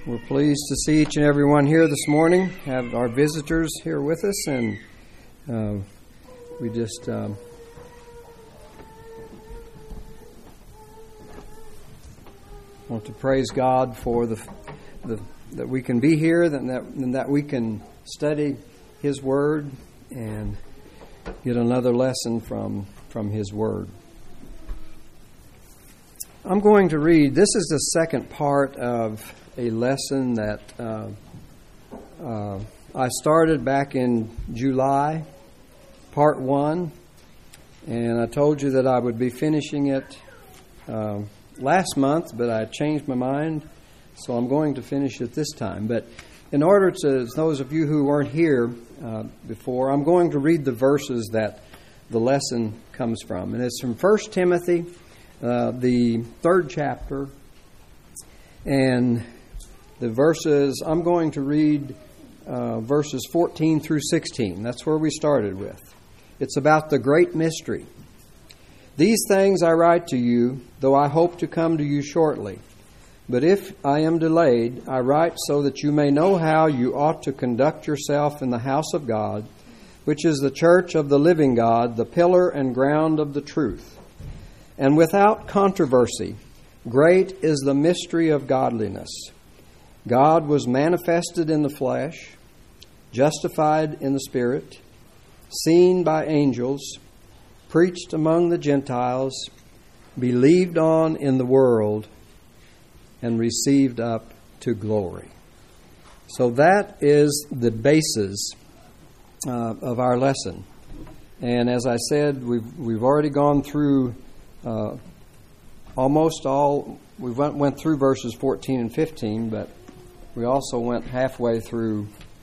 We're pleased to see each and every one here this morning, have our visitors here with us, and we just want to praise God for that we can be here, and that we can study His Word and get another lesson from His Word. I'm going to read, this is the second part of a lesson that I started back in July, part 1, and I told you that I would be finishing it last month, but I changed my mind, so I'm going to finish it this time. But in order to, those of you who weren't here before, I'm going to read the verses that the lesson comes from, and it's from 1 Timothy, the 3rd chapter, and the verses, I'm going to read verses 14 through 16. That's where we started with. It's about the great mystery. These things I write to you, though I hope to come to you shortly. But if I am delayed, I write so that you may know how you ought to conduct yourself in the house of God, which is the church of the living God, the pillar and ground of the truth. And without controversy, great is the mystery of godliness. God was manifested in the flesh, justified in the Spirit, seen by angels, preached among the Gentiles, believed on in the world, and received up to glory. So that is the basis of our lesson. And as I said, we've already gone through almost all. We went through verses 14 and 15, but we also went halfway through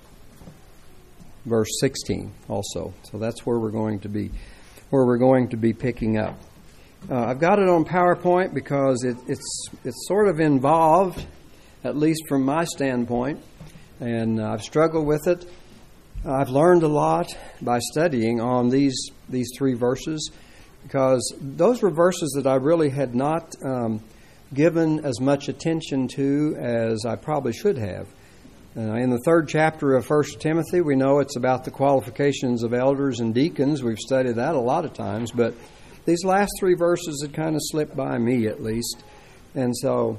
verse 16 also. So that's where we're going to be picking up. I've got it on PowerPoint because it's sort of involved, at least from my standpoint, and I've struggled with it. I've learned a lot by studying on these 3 verses, because those were verses that I really had not given as much attention to as I probably should have. In the 3rd chapter of 1 Timothy, we know it's about the qualifications of elders and deacons. We've studied that a lot of times, but these last 3 verses had kind of slipped by me, at least. And so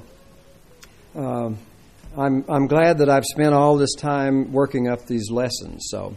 I'm glad that I've spent all this time working up these lessons. So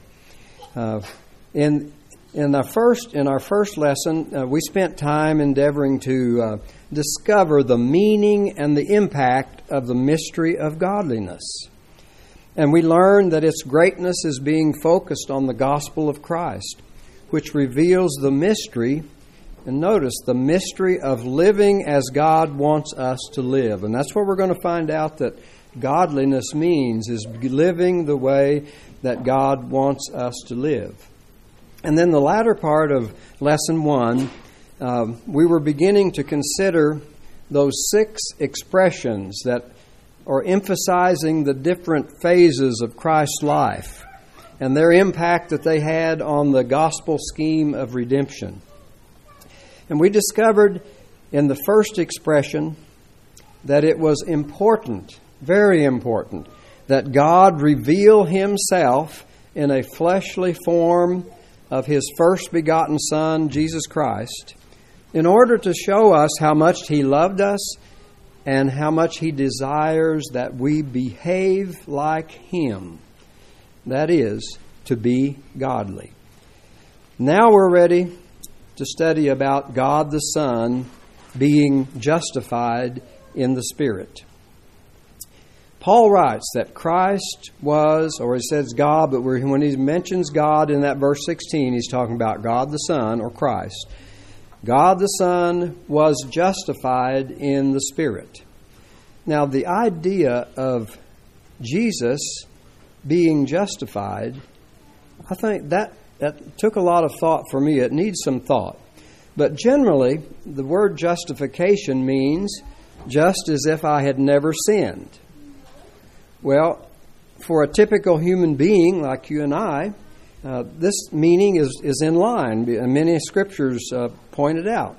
in our first lesson, we spent time endeavoring to discover the meaning and the impact of the mystery of godliness. And we learned that its greatness is being focused on the gospel of Christ, which reveals the mystery, and notice, the mystery of living as God wants us to live. And that's what we're going to find out that godliness means, is living the way that God wants us to live. And then the latter part of Lesson 1, we were beginning to consider those 6 expressions that are emphasizing the different phases of Christ's life and their impact that they had on the gospel scheme of redemption. And we discovered in the first expression that it was important, very important, that God reveal Himself in a fleshly form of His first begotten Son, Jesus Christ, in order to show us how much He loved us and how much He desires that we behave like Him. That is, to be godly. Now we're ready to study about God the Son being justified in the Spirit. Paul writes that Christ was, or he says God, but when he mentions God in that verse 16, he's talking about God the Son, or Christ. God the Son was justified in the Spirit. Now, the idea of Jesus being justified, I think that took a lot of thought for me. It needs some thought. But generally, the word justification means just as if I had never sinned. Well, for a typical human being like you and I, this meaning is in line. Many scriptures pointed out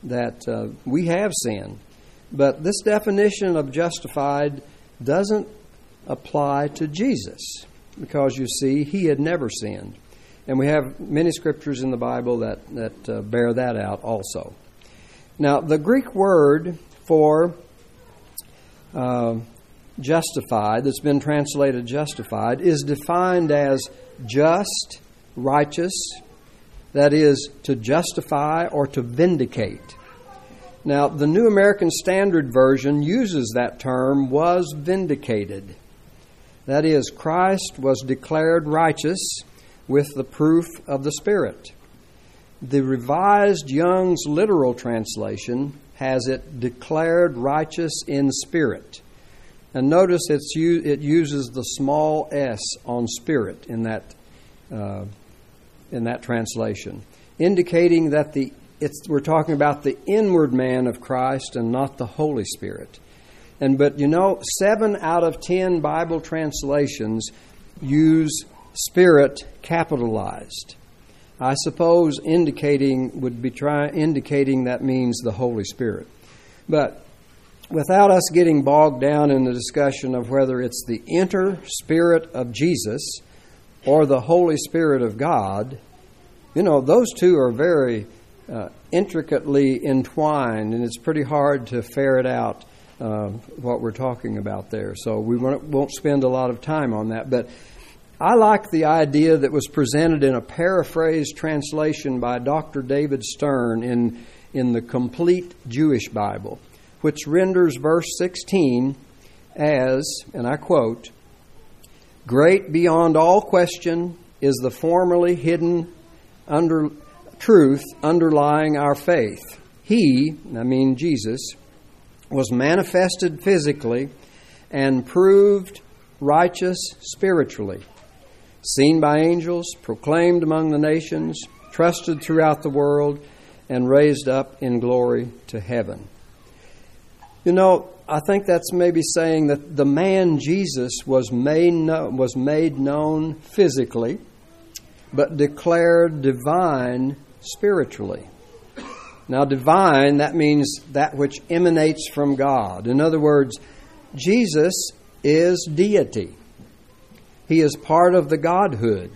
that we have sinned. But this definition of justified doesn't apply to Jesus, because you see, he had never sinned. And we have many scriptures in the Bible that bear that out also. Now, the Greek word for justified, that's been translated justified, is defined as just, righteous, that is, to justify or to vindicate. Now, the New American Standard Version uses that term, was vindicated. That is, Christ was declared righteous with the proof of the Spirit. The Revised Young's literal translation has it declared righteous in spirit. And notice it uses the small s on spirit in that translation, indicating that we're talking about the inward man of Christ and not the Holy Spirit. But 7 out of 10 Bible translations use Spirit capitalized. I suppose indicating that means the Holy Spirit. But without us getting bogged down in the discussion of whether it's the inner Spirit of Jesus or the Holy Spirit of God, those two are very intricately entwined, and it's pretty hard to ferret out what we're talking about there. So we won't spend a lot of time on that. But I like the idea that was presented in a paraphrased translation by Dr. David Stern in the Complete Jewish Bible, which renders verse 16 as, and I quote, "Great beyond all question is the formerly hidden truth underlying our faith. He," I mean Jesus, "was manifested physically and proved righteous spiritually, seen by angels, proclaimed among the nations, trusted throughout the world, and raised up in glory to heaven." I think that's maybe saying that the man Jesus was made known physically, but declared divine spiritually. Now, divine, that means that which emanates from God. In other words, Jesus is deity. He is part of the Godhood.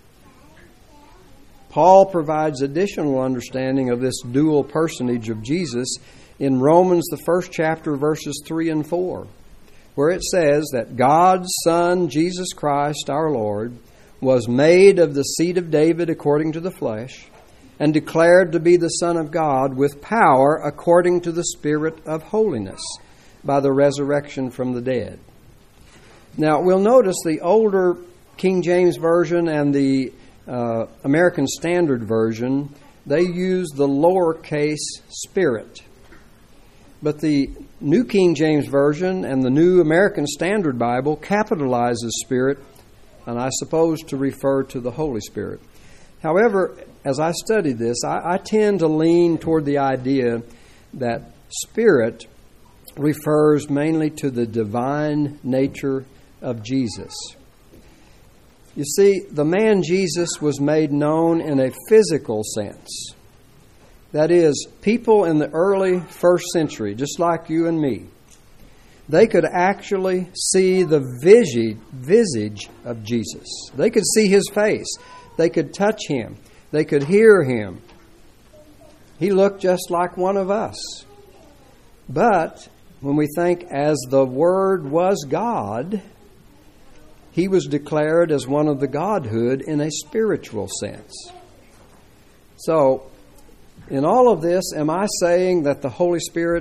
Paul provides additional understanding of this dual personage of Jesus in Romans, the 1st chapter, verses 3 and 4, where it says that God's Son, Jesus Christ, our Lord, was made of the seed of David according to the flesh, and declared to be the Son of God with power according to the Spirit of holiness by the resurrection from the dead. Now, we'll notice the older King James Version and the American Standard Version, they use the lowercase spirit. But the New King James Version and the New American Standard Bible capitalizes Spirit, and I suppose to refer to the Holy Spirit. However, as I study this, I tend to lean toward the idea that Spirit refers mainly to the divine nature of Jesus. You see, the man Jesus was made known in a physical sense. That is, people in the early 1st century, just like you and me, they could actually see the visage of Jesus. They could see His face. They could touch Him. They could hear Him. He looked just like one of us. But when we think as the Word was God, He was declared as one of the Godhood in a spiritual sense. So, in all of this, am I saying that the Holy Spirit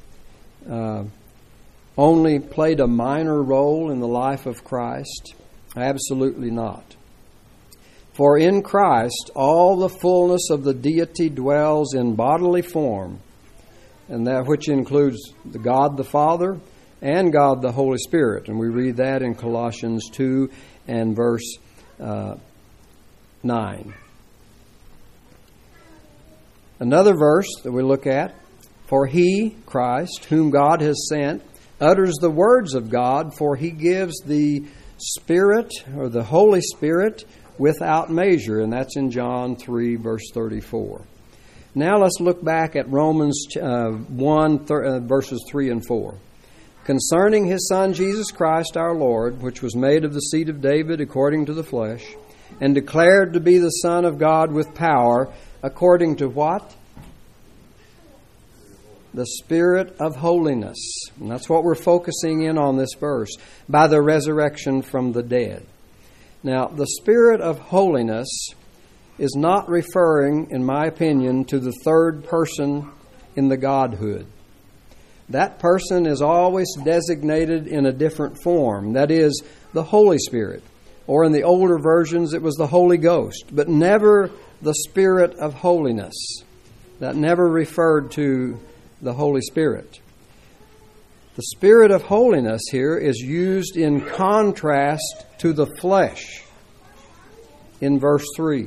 only played a minor role in the life of Christ? Absolutely not. For in Christ, all the fullness of the deity dwells in bodily form, and that which includes the God the Father and God the Holy Spirit. And we read that in Colossians 2 and verse 9. Another verse that we look at, "For He, Christ, whom God has sent, utters the words of God, for He gives the Spirit," or the Holy Spirit, "without measure." And that's in John 3, verse 34. Now let's look back at Romans 1, verses 3 and 4. concerning His Son Jesus Christ our Lord, which was made of the seed of David according to the flesh, and declared to be the Son of God with power, according to what? The Spirit of holiness. And that's what we're focusing in on this verse, by the resurrection from the dead. Now, the Spirit of holiness is not referring, in my opinion, to the third person in the Godhood. That person is always designated in a different form. That is, the Holy Spirit. Or in the older versions, it was the Holy Ghost. But never the Spirit of holiness. That never referred to the Holy Spirit. The Spirit of holiness here is used in contrast to the flesh in verse 3.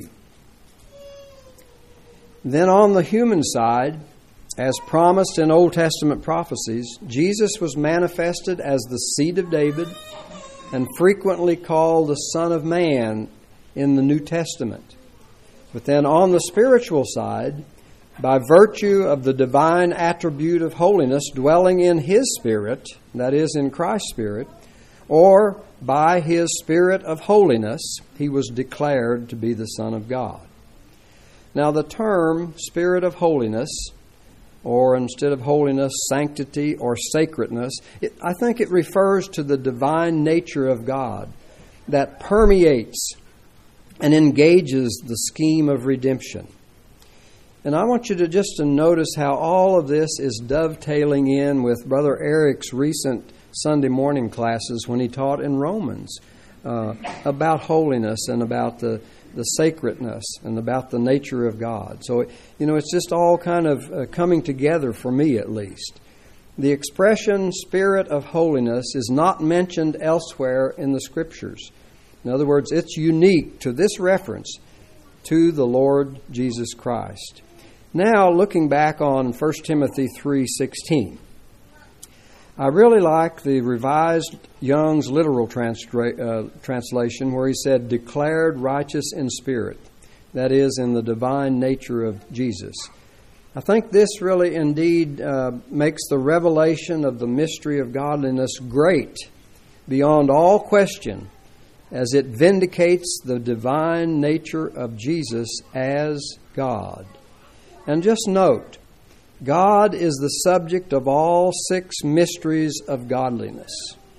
Then on the human side, as promised in Old Testament prophecies, Jesus was manifested as the seed of David and frequently called the Son of Man in the New Testament. But then on the spiritual side, by virtue of the divine attribute of holiness dwelling in His Spirit, that is, in Christ's Spirit, or by His Spirit of holiness, He was declared to be the Son of God. Now the term Spirit of holiness, or instead of holiness, sanctity or sacredness, I think it refers to the divine nature of God that permeates and engages the scheme of redemption. And I want you to notice how all of this is dovetailing in with Brother Eric's recent Sunday morning classes when he taught in Romans about holiness and about the sacredness and about the nature of God. So, it's just all kind of coming together for me at least. The expression Spirit of holiness is not mentioned elsewhere in the Scriptures. In other words, it's unique to this reference to the Lord Jesus Christ. Now, looking back on 1 Timothy 3:16, I really like the Revised Young's literal translation where he said, declared righteous in spirit, that is, in the divine nature of Jesus. I think this really indeed makes the revelation of the mystery of godliness great beyond all question, as it vindicates the divine nature of Jesus as God. And just note, God is the subject of all 6 mysteries of godliness.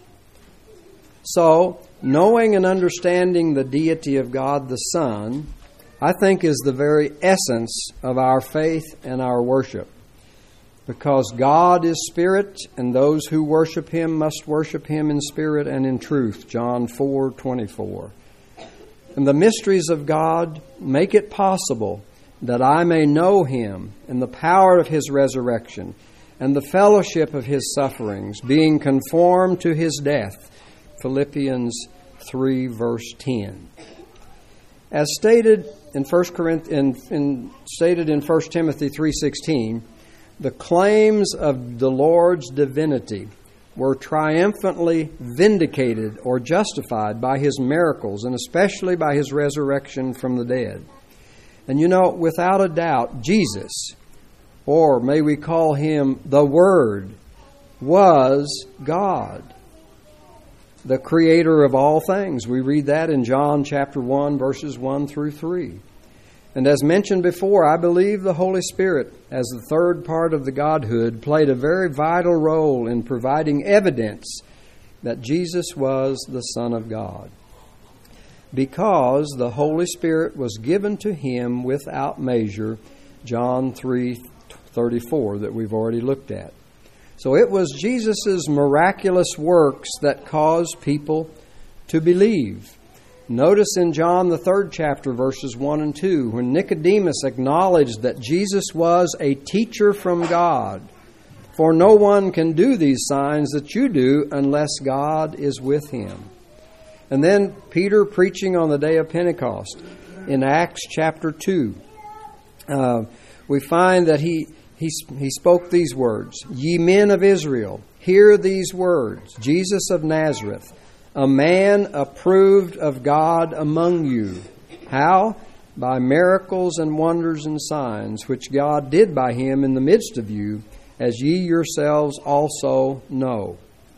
So, knowing and understanding the deity of God the Son, I think is the very essence of our faith and our worship. Because God is Spirit, and those who worship Him must worship Him in spirit and in truth. John 4:24. And the mysteries of God make it possible that I may know Him and the power of His resurrection and the fellowship of His sufferings, being conformed to His death. Philippians 3, verse 10. As stated in 1 Timothy 3:16, the claims of the Lord's divinity were triumphantly vindicated or justified by His miracles, and especially by His resurrection from the dead. And without a doubt, Jesus, or may we call Him the Word, was God, the Creator of all things. We read that in John chapter 1, verses 1 through 3. And as mentioned before, I believe the Holy Spirit, as the third part of the Godhood, played a very vital role in providing evidence that Jesus was the Son of God, because the Holy Spirit was given to Him without measure, John 3:34, that we've already looked at. So it was Jesus' miraculous works that caused people to believe. Notice in John the 3rd chapter, verses 1 and 2, when Nicodemus acknowledged that Jesus was a teacher from God. For no one can do these signs that you do unless God is with him. And then Peter preaching on the day of Pentecost in Acts chapter 2. We find that he spoke these words, "Ye men of Israel, hear these words, Jesus of Nazareth, a man approved of God among you." How? By miracles and wonders and signs, which God did by him in the midst of you, as ye yourselves also know.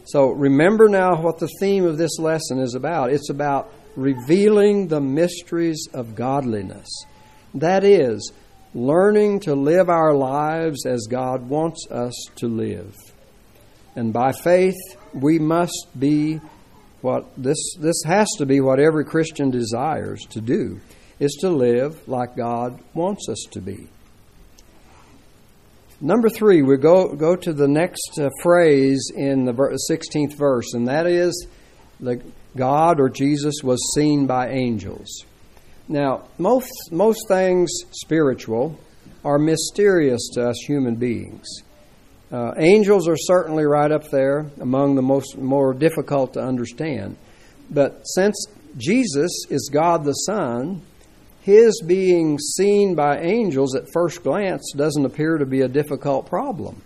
So remember now what the theme of this lesson is about. It's about revealing the mysteries of godliness. That is, learning to live our lives as God wants us to live. And by faith, we must be this has to be what every Christian desires to do, is to live like God wants us to be. Number 3, we go to the next phrase in the 16th verse, and that is that God or Jesus was seen by angels. Now, most things spiritual are mysterious to us human beings. Angels are certainly right up there among the more difficult to understand. But since Jesus is God the Son, His being seen by angels at first glance doesn't appear to be a difficult problem.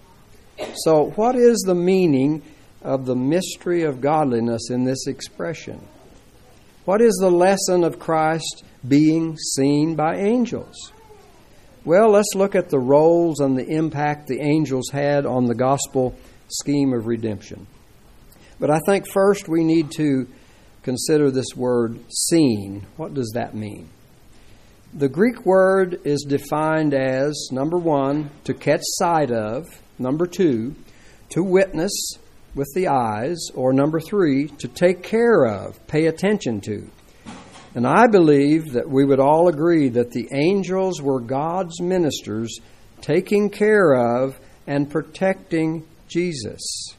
So what is the meaning of the mystery of godliness in this expression? What is the lesson of Christ being seen by angels? Well, let's look at the roles and the impact the angels had on the gospel scheme of redemption. But I think first we need to consider this word seen. What does that mean? The Greek word is defined as, number 1, to catch sight of, number 2, to witness with the eyes, or number 3, to take care of, pay attention to. And I believe that we would all agree that the angels were God's ministers taking care of and protecting Jesus.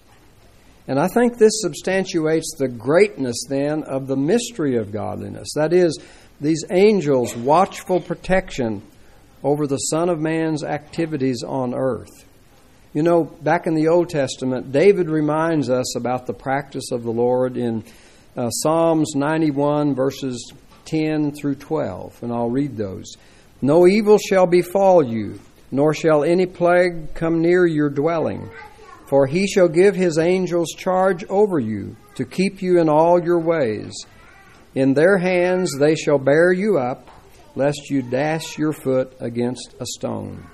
And I think this substantiates the greatness then of the mystery of godliness. That is, these angels' watchful protection over the Son of Man's activities on earth. You know, back in the Old Testament, David reminds us about the practice of the Lord in Psalms 91, verses 10 through 12, and I'll read those. No evil shall befall you, nor shall any plague come near your dwelling. For He shall give His angels charge over you, to keep you in all your ways. In their hands they shall bear you up, lest you dash your foot against a stone.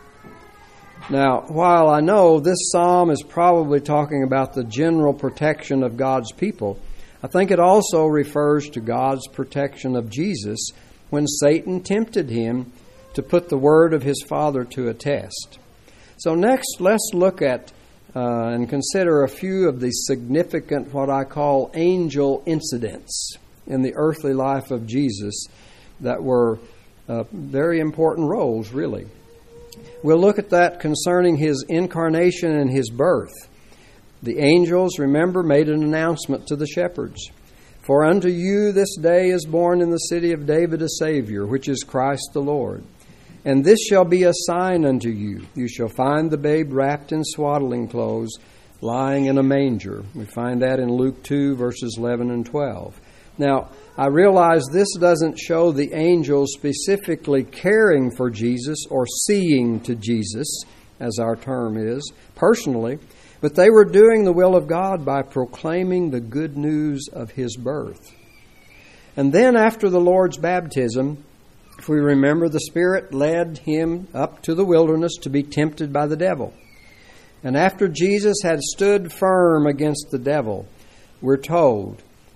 Now, while I know this psalm is probably talking about the general protection of God's people, I think it also refers to God's protection of Jesus when Satan tempted Him to put the word of His Father to a test. So next, let's look at and consider a few of the significant, what I call angel incidents in the earthly life of Jesus that were very important roles, really. We'll look at that concerning His incarnation and His birth. The angels, remember, made an announcement to the shepherds. For unto you this day is born in the city of David a Savior, which is Christ the Lord. And this shall be a sign unto you. You shall find the babe wrapped in swaddling clothes, lying in a manger. We find that in Luke 2, verses 11 and 12. Now, I realize this doesn't show the angels specifically caring for Jesus or seeing to Jesus, as our term is, personally, but they were doing the will of God by proclaiming the good news of His birth. And then after the Lord's baptism, if we remember, the Spirit led Him up to the wilderness to be tempted by the devil. And after Jesus had stood firm against the devil, we're told,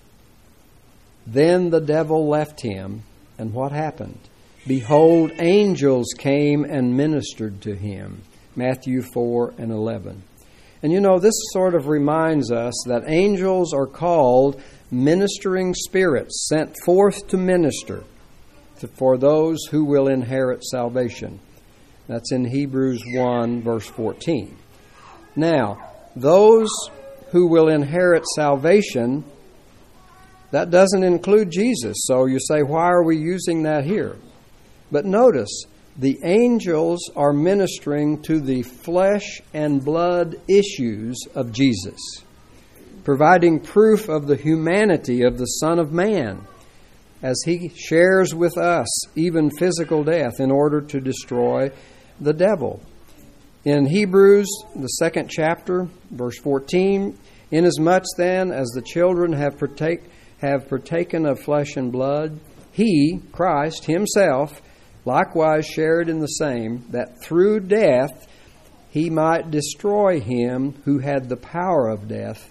then the devil left Him, and what happened? Behold, angels came and ministered to Him. Matthew 4 and 11. And you know, this sort of reminds us that angels are called ministering spirits sent forth to minister for those who will inherit salvation. That's in Hebrews 1, verse 14. Now, those who will inherit salvation, that doesn't include Jesus. So you say, why are we using that here? But notice, the angels are ministering to the flesh and blood issues of Jesus, providing proof of the humanity of the Son of Man, as He shares with us even physical death in order to destroy the devil. In Hebrews, the 2nd chapter, verse 14, inasmuch then as the children have partaken of flesh and blood, He, Christ Himself, likewise shared in the same, that through death He might destroy him who had the power of death,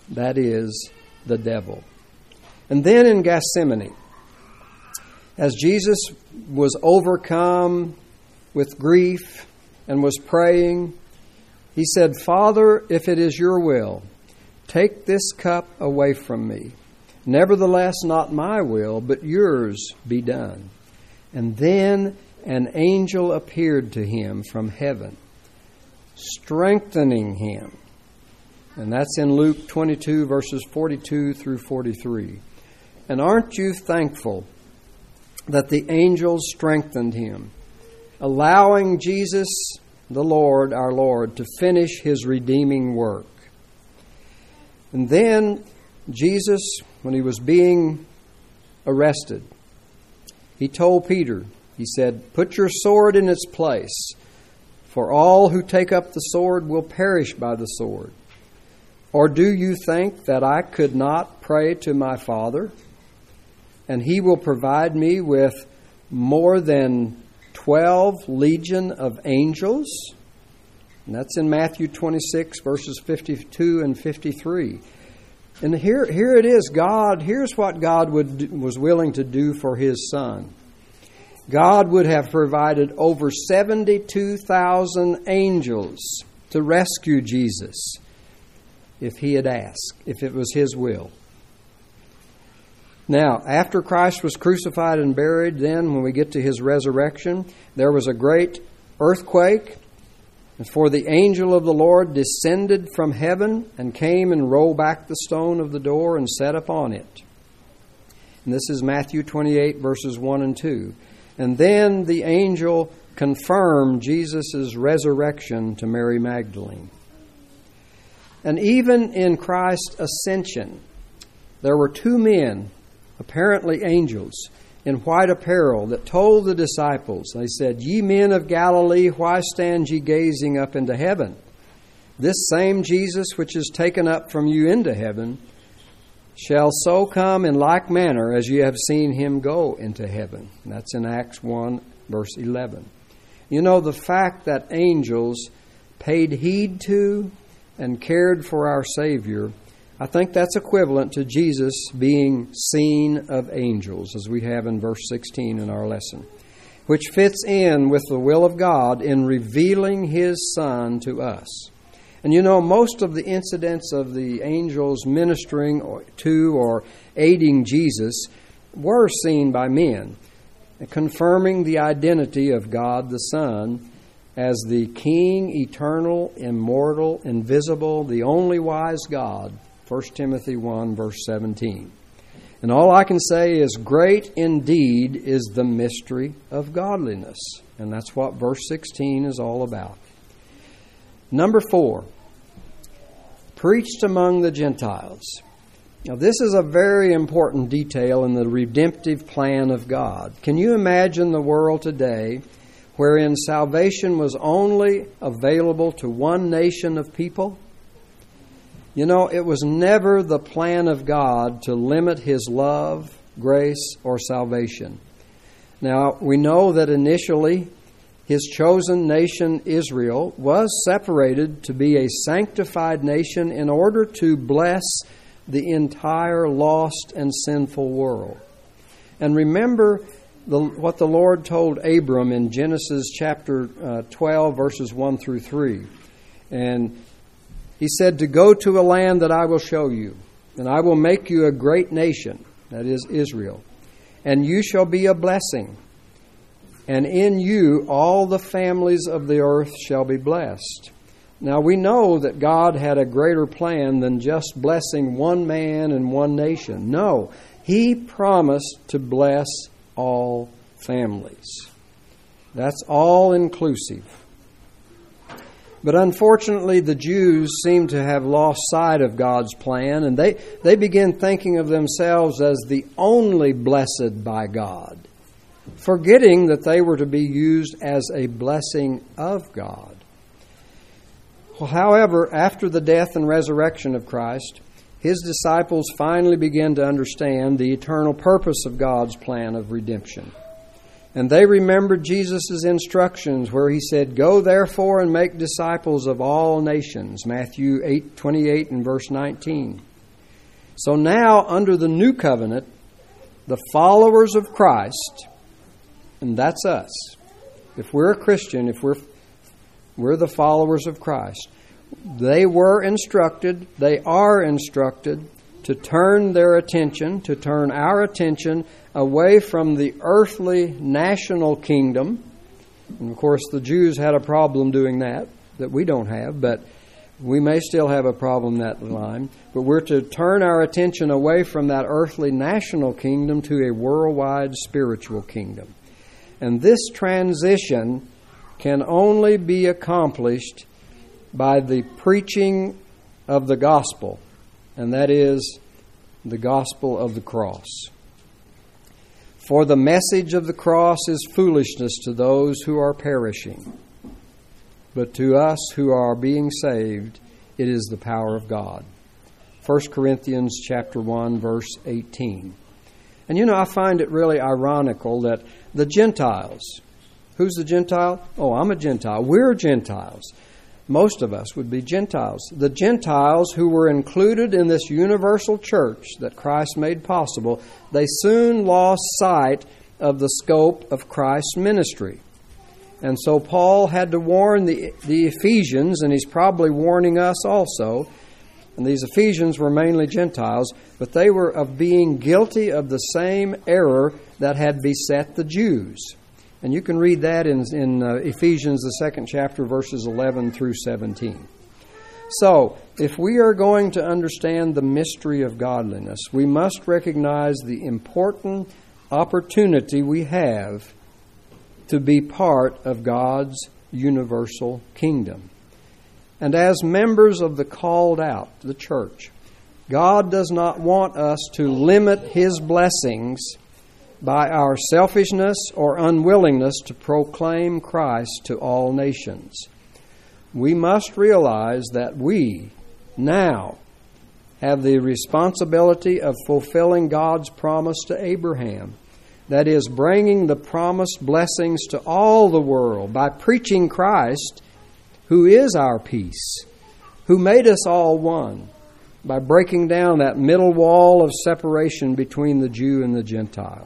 that is, the devil. And then in Gethsemane, as Jesus was overcome with grief and was praying, he said, "Father, if it is your will, take this cup away from me. Nevertheless, not my will, but yours be done." And then an angel appeared to him from heaven, strengthening him. And that's in Luke 22, verses 42 through 43. And aren't you thankful that the angels strengthened him, allowing Jesus, the Lord, our Lord, to finish his redeeming work? And then Jesus, when he was being arrested, he told Peter, he said, "Put your sword in its place, for all who take up the sword will perish by the sword. Or do you think that I could not pray to my Father, and he will provide me with more than 12 legion of angels?" And that's in Matthew 26, verses 52 and 53. And here it is. Here's what God was willing to do for his Son. God would have provided over 72,000 angels to rescue Jesus if he had asked, if it was his will. Now, after Christ was crucified and buried, then when we get to his resurrection, there was a great earthquake. And for the angel of the Lord descended from heaven and came and rolled back the stone of the door and sat upon it. And this is Matthew 28, verses 1 and 2. And then the angel confirmed Jesus' resurrection to Mary Magdalene. And even in Christ's ascension, there were two men, apparently angels, in white apparel, that told the disciples, they said, "Ye men of Galilee, why stand ye gazing up into heaven? This same Jesus which is taken up from you into heaven shall so come in like manner as ye have seen him go into heaven." And that's in Acts 1, verse 11. You know, the fact that angels paid heed to and cared for our Savior, I think that's equivalent to Jesus being seen of angels, as we have in verse 16 in our lesson, which fits in with the will of God in revealing his Son to us. And you know, most of the incidents of the angels ministering to or aiding Jesus were seen by men, confirming the identity of God the Son as the King, eternal, immortal, invisible, the only wise God. 1 Timothy 1, verse 17. And all I can say is, great indeed is the mystery of godliness. And that's what verse 16 is all about. Number 4, preached among the Gentiles. Now, this is a very important detail in the redemptive plan of God. Can you imagine the world today wherein salvation was only available to one nation of people? You know, it was never the plan of God to limit his love, grace, or salvation. Now, we know that initially his chosen nation, Israel, was separated to be a sanctified nation in order to bless the entire lost and sinful world. And remember what the Lord told Abram in Genesis chapter 12, verses 1 through 3. And he said, "To go to a land that I will show you, and I will make you a great nation," that is Israel, "and you shall be a blessing. And in you all the families of the earth shall be blessed." Now we know that God had a greater plan than just blessing one man and one nation. No, he promised to bless all families. That's all inclusive. But unfortunately, the Jews seem to have lost sight of God's plan, and they begin thinking of themselves as the only blessed by God, forgetting that they were to be used as a blessing of God. Well, however, after the death and resurrection of Christ, his disciples finally began to understand the eternal purpose of God's plan of redemption. And they remembered Jesus' instructions where he said, "Go therefore and make disciples of all nations," Matthew 8:28 and verse 19. So now, under the new covenant, the followers of Christ, and that's us. If we're a Christian, if we're the followers of Christ, they are instructed to turn our attention away from the earthly national kingdom. And of course, the Jews had a problem doing that we don't have, but we may still have a problem in that line. But we're to turn our attention away from that earthly national kingdom to a worldwide spiritual kingdom. And this transition can only be accomplished by the preaching of the gospel, and that is the gospel of the cross. For the message of the cross is foolishness to those who are perishing, but to us who are being saved, it is the power of God. 1 Corinthians chapter 1, verse 18. And I find it really ironical that the Gentiles, who's the Gentile? Oh, I'm a Gentile. We're Gentiles. Most of us would be Gentiles. The Gentiles who were included in this universal church that Christ made possible, they soon lost sight of the scope of Christ's ministry. And so Paul had to warn the Ephesians, and he's probably warning us also. And these Ephesians were mainly Gentiles, but they were of being guilty of the same error that had beset the Jews. And you can read that in Ephesians, the 2nd chapter, verses 11 through 17. So, if we are going to understand the mystery of godliness, we must recognize the important opportunity we have to be part of God's universal kingdom. And as members of the called out, the church, God does not want us to limit His blessings by our selfishness or unwillingness to proclaim Christ to all nations. We must realize that we now have the responsibility of fulfilling God's promise to Abraham. That is, bringing the promised blessings to all the world by preaching Christ, who is our peace, who made us all one, by breaking down that middle wall of separation between the Jew and the Gentile.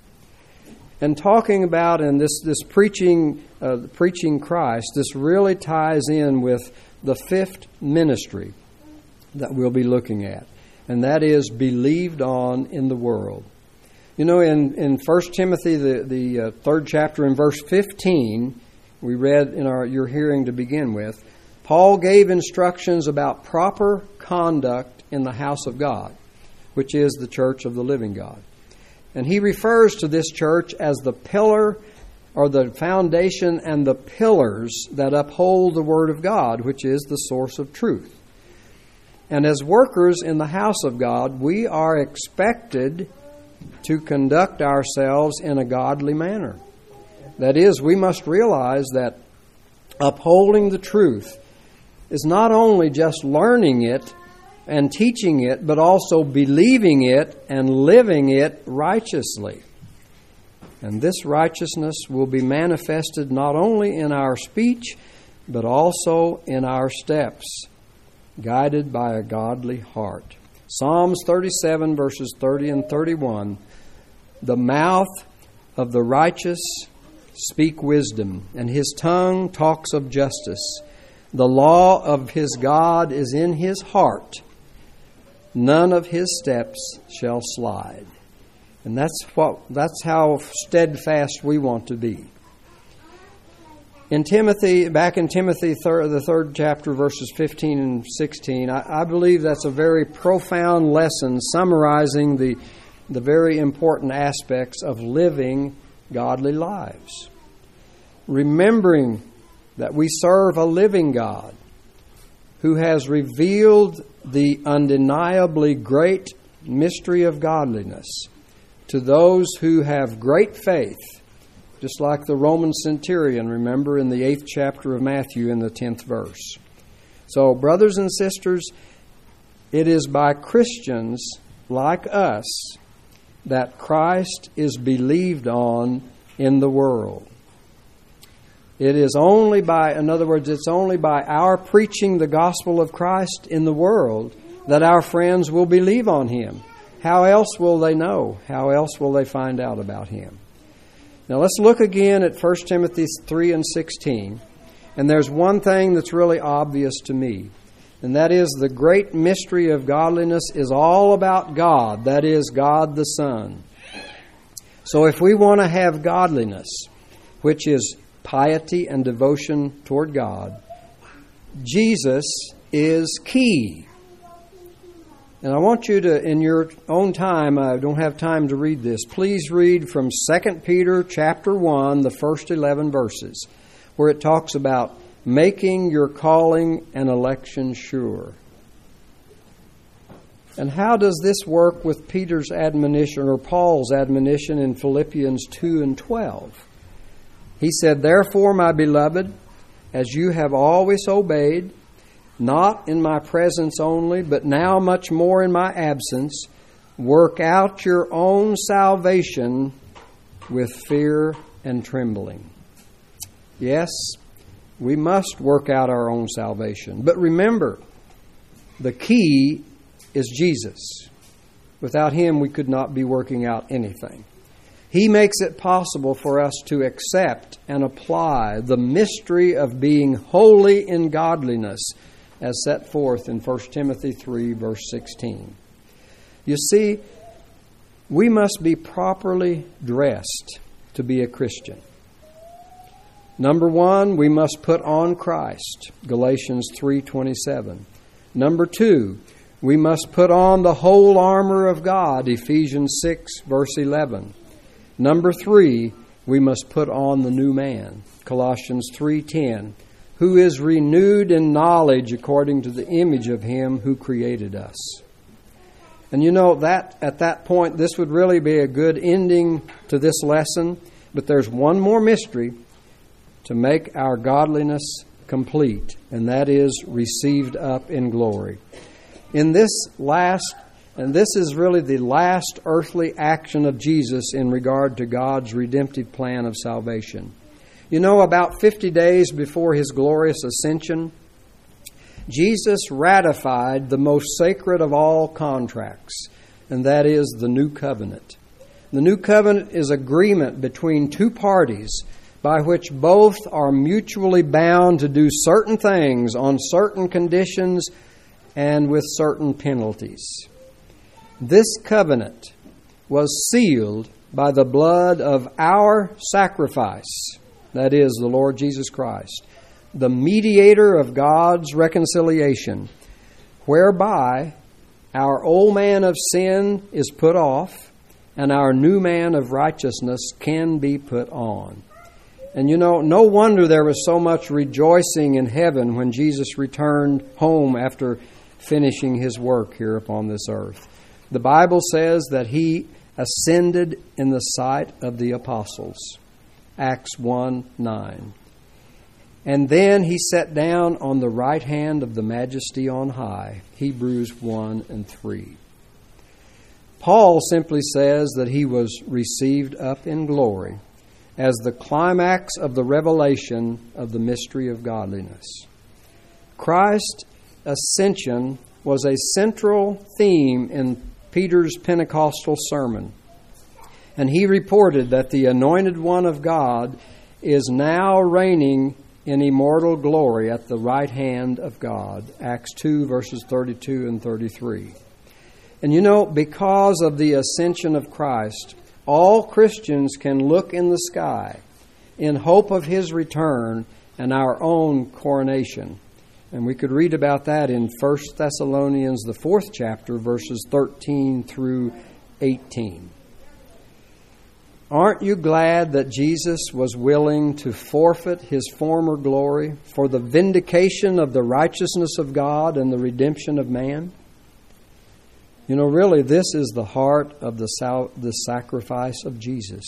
And talking about this preaching Christ, this really ties in with the fifth ministry that we'll be looking at, and that is believed on in the world. In 1 Timothy, the 3rd chapter, in verse 15, we read in your hearing to begin with, Paul gave instructions about proper conduct in the house of God, which is the church of the living God. And he refers to this church as the pillar or the foundation and the pillars that uphold the Word of God, which is the source of truth. And as workers in the house of God, we are expected to conduct ourselves in a godly manner. That is, we must realize that upholding the truth is not only just learning it and teaching it, but also believing it and living it righteously. And this righteousness will be manifested not only in our speech, but also in our steps, guided by a godly heart. Psalms 37, verses 30 and 31, the mouth of the righteous speak wisdom, and his tongue talks of justice. The law of his God is in his heart. None of his steps shall slide. And that's how steadfast we want to be. In Timothy, back in Timothy, the 3rd chapter, verses 15 and 16, I believe that's a very profound lesson summarizing the very important aspects of living godly lives. Remembering that we serve a living God who has revealed the undeniably great mystery of godliness to those who have great faith, just like the Roman centurion, remember, in the 8th chapter of Matthew in the 10th verse. So, brothers and sisters, it is by Christians like us that Christ is believed on in the world. It is only by, in other words, it's only by our preaching the gospel of Christ in the world that our friends will believe on Him. How else will they know? How else will they find out about Him? Now let's look again at 1 Timothy 3 and 16. And there's one thing that's really obvious to me, and that is the great mystery of godliness is all about God, that is, God the Son. So if we want to have godliness, which is piety and devotion toward God, Jesus is key. And I want you to, in your own time, I don't have time to read this, please read from 2 Peter chapter 1, the first 11 verses, where it talks about making your calling and election sure. And how does this work with Peter's admonition or Paul's admonition in Philippians 2 and 12? He said, "Therefore, my beloved, as you have always obeyed, not in my presence only, but now much more in my absence, work out your own salvation with fear and trembling." Yes, we must work out our own salvation. But remember, the key is Jesus. Without Him, we could not be working out anything. He makes it possible for us to accept and apply the mystery of being holy in godliness, as set forth in 1 Timothy 3, verse 16. You see, we must be properly dressed to be a Christian. Number one, we must put on Christ, Galatians 3:27. Number two, we must put on the whole armor of God, Ephesians 6, verse 11. Number three, we must put on the new man, Colossians 3:10, who is renewed in knowledge according to the image of Him who created us. And you know that at that point, this would really be a good ending to this lesson, but there's one more mystery to make our godliness complete, and that is received up in glory. In this last, and this is really the last earthly action of Jesus in regard to God's redemptive plan of salvation. You know, about 50 days before His glorious ascension, Jesus ratified the most sacred of all contracts, and that is the New Covenant. The New Covenant is agreement between two parties by which both are mutually bound to do certain things on certain conditions and with certain penalties. This covenant was sealed by the blood of our sacrifice, that is, the Lord Jesus Christ, the mediator of God's reconciliation, whereby our old man of sin is put off and our new man of righteousness can be put on. And you know, no wonder there was so much rejoicing in heaven when Jesus returned home after finishing His work here upon this earth. The Bible says that He ascended in the sight of the apostles, Acts 1:9. And then He sat down on the right hand of the Majesty on high, Hebrews 1:3. Paul simply says that He was received up in glory as the climax of the revelation of the mystery of godliness. Christ's ascension was a central theme in Peter's Pentecostal sermon. And he reported that the Anointed One of God is now reigning in immortal glory at the right hand of God. Acts 2, verses 32 and 33. And you know, because of the ascension of Christ, all Christians can look in the sky in hope of His return and our own coronation. And we could read about that in 1 Thessalonians, the 4th chapter, verses 13 through 18. Aren't you glad that Jesus was willing to forfeit His former glory for the vindication of the righteousness of God and the redemption of man? You know, really, this is the heart of the sacrifice of Jesus.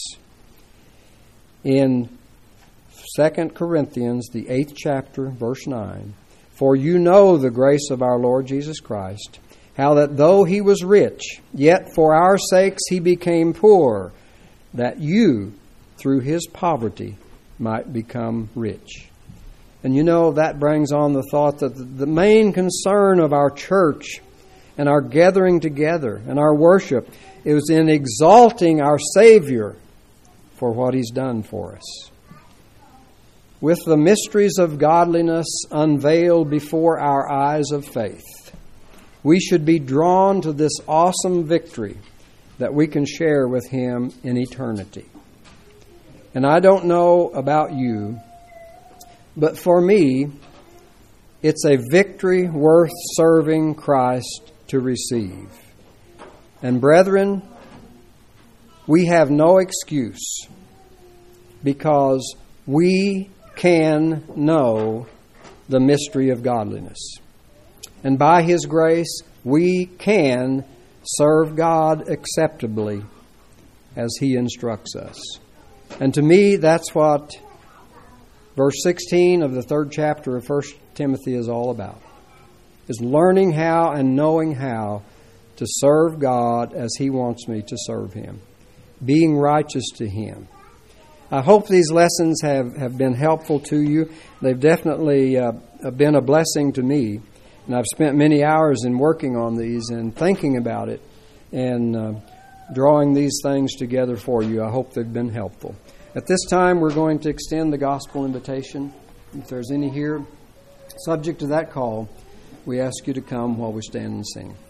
In 2 Corinthians, the 8th chapter, verse 9, "For you know the grace of our Lord Jesus Christ, how that though He was rich, yet for our sakes He became poor, that you, through His poverty, might become rich." And you know, that brings on the thought that the main concern of our church and our gathering together and our worship. It was in exalting our Savior for what He's done for us. With the mysteries of godliness unveiled before our eyes of faith, we should be drawn to this awesome victory that we can share with Him in eternity. And I don't know about you, but for me, it's a victory worth serving Christ to receive. And brethren, we have no excuse because we can know the mystery of godliness. And by His grace, we can serve God acceptably as He instructs us. And to me, that's what verse 16 of the 3rd chapter of 1 Timothy is all about. Is learning how and knowing how to serve God as He wants me to serve Him. Being righteous to Him. I hope these lessons have been helpful to you. They've definitely been a blessing to me. And I've spent many hours in working on these and thinking about it and drawing these things together for you. I hope they've been helpful. At this time, we're going to extend the gospel invitation. If there's any here subject to that call, we ask you to come while we stand and sing.